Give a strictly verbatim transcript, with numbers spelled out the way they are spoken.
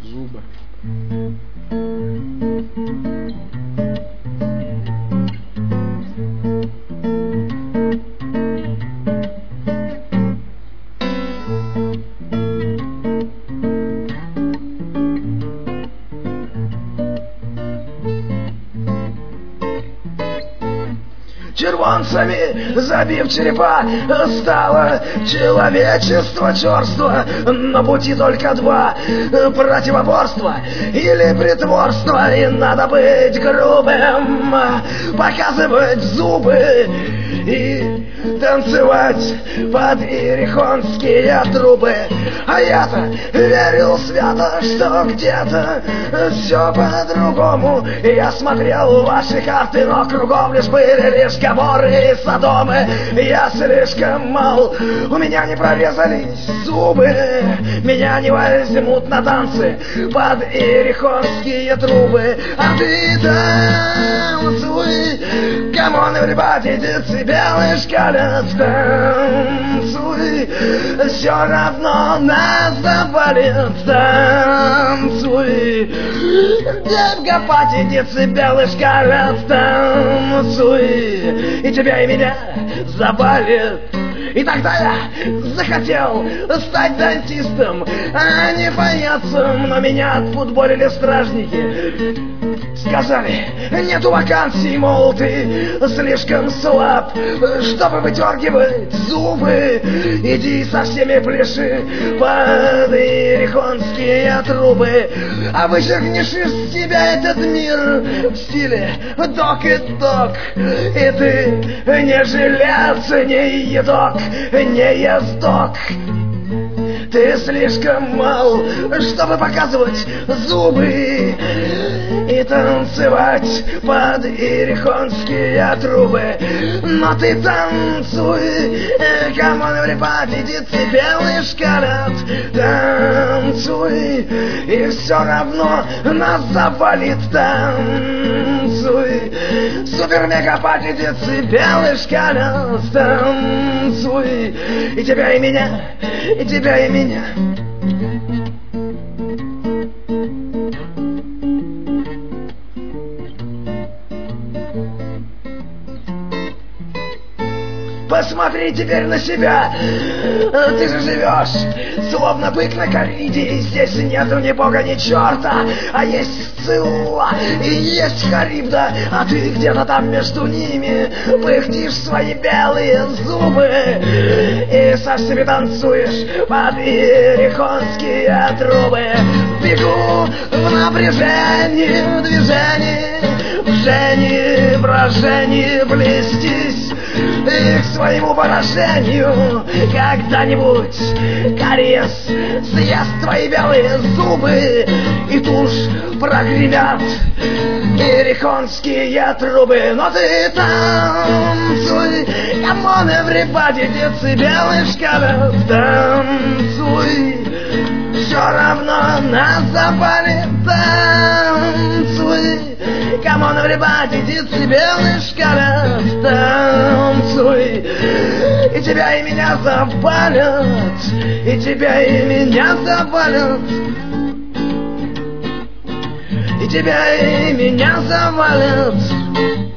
Зубы. Червонцами забив черепа, стало человечество черство. На пути только два: противоборство или притворство. И надо быть грубым, показывать зубы и танцевать под иерихонские трубы. А я-то верил свято, что где-то все по-другому. Я смотрел ваши карты, но кругом лишь были лишь Гоморры и Содомы. Я слишком мал, у меня не прорезались зубы. Меня не возьмут на танцы под иерихонские трубы. А ты танцуй, камон, everybody, децибелы шкалят. Танцуй, все равно нас завалит. Танцуй, девка, децибелы шкалят. Танцуй, и тебя, и меня завалит. И тогда я захотел стать дантистом, а не паяцем. Но меня отфутболили стражники. Сказали, нету вакансий, мол, ты слишком слаб, чтобы выдергивать зубы. Иди со всеми пляши под иерихонские трубы. А вычеркнешь из себя этот мир в стиле док и док. И ты не жилец, не едок, не ездок. Ты слишком мал, чтобы показывать зубы и танцевать под иерихонские трубы. Но ты танцуй, камон, everybody, децибелы шкалят. Танцуй, и все равно нас завалит. Танцуй, супер-мега-пати, децибелы шкалят. Танцуй, и тебя, и меня, и тебя, и меня. Посмотри теперь на себя. Ты же живешь словно бык на кориде. Здесь нету ни бога, ни черта, а есть Сцилла и есть Харибда. А ты где-то там между ними пыхтишь свои белые зубы и со всеми танцуешь под иерихонские трубы. Бегу в напряжении, в движении, в жжении, в брожении блестись и к своему поражению когда-нибудь кариес съест твои белые зубы, и тушь прогремят иерихонские трубы. Но ты танцуй, камон, everybody, децибелы шкалят. Танцуй, все равно нас запалит. Танцуй, камон, everybody, децибелы шкалят. Танцуй, и тебя, и меня запалят. И тебя, и меня запалят. И тебя, и меня завалят.